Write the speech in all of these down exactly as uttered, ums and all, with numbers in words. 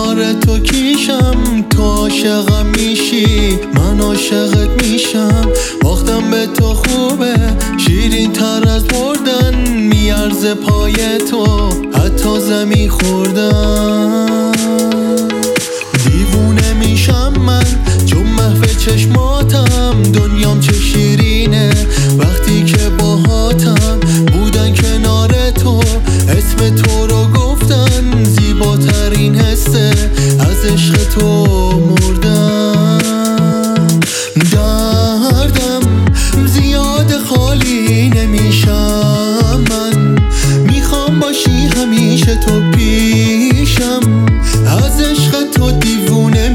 کنار تو کیشم، تو عاشقم میشی من عاشقت میشم. وقتم به تو خوبه شیرین تر از بردن، میارزه پای تو حتی زمین خوردن. دیوونه میشم من چون محو چشماتم، دنیام چه شیرینه وقتی که باهاتم. بودن کنار تو اسم تو رو گفتن، زیباترین حسه از عشق تو مردم. دردم زیاد خالی نمیشم من، میخوام باشی همیشه تو پیشم، از عشق تو دیوونه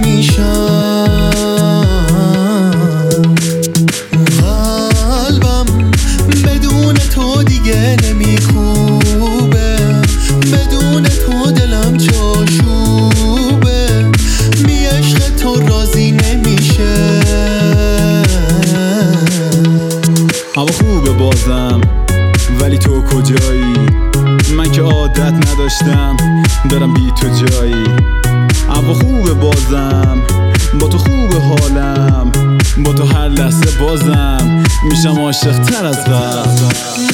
میشم. قلبم بدون تو دیگه نمیکوبه، بدون تو دلم چاشوبه، بی عشق تو راضی نمیشه. هوا خوبه بازم ولی تو کجایی؟ من که عادت نداشتم برم بی تو جایی. هوا خوبه بازم با تو خوبه حالم، با تو هر لحظه بازم میشم عاشق تر از قبل.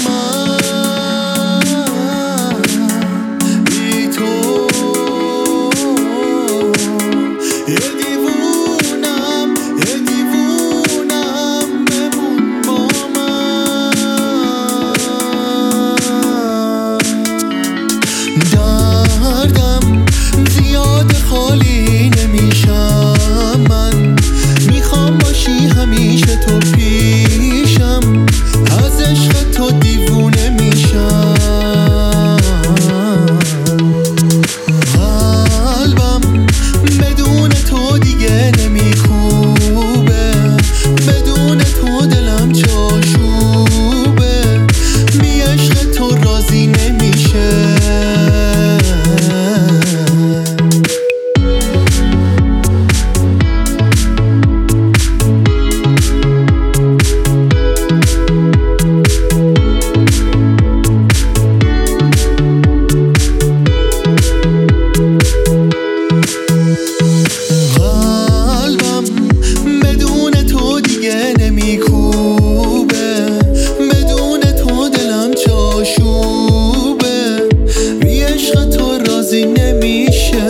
دردم زیاد خالی نمیشم من، میخوام باشی همیشه تو پیشم، از عشق تو دیوونه میشم. قلبم بدون تو دیگه نمیکوبه، بدون تو دلم چاشوبه، بی عشق تو راضی نمیشه. راضی نمیشه.